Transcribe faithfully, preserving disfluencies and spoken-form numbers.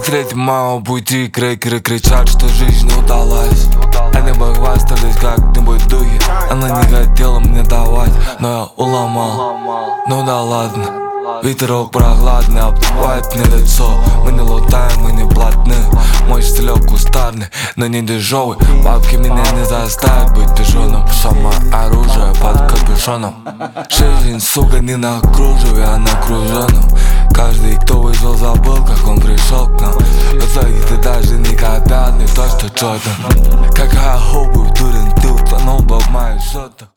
третьем моем пути крекеры кричат, что жизнь не удалась. Они бы хвастались как-нибудь в духе. Она не хотела мне давать, но я уломал. Ну да ладно, ветерок прохладный обдувает мне лицо. Мы не лутаем, мы не блатны. Мой стилек кустарный, но не дешевый. Бабки меня не заставят быть пижоном. Само оружие под капюшоном. Жизнь, сука, не на кружеве, а на круженом. Каждый, кто вышел, забыл, как он пришел к нам. В итоге ты даже никогда не то, что Джордан. Какая хобби в дурен, ты утонул бы в моих шотах.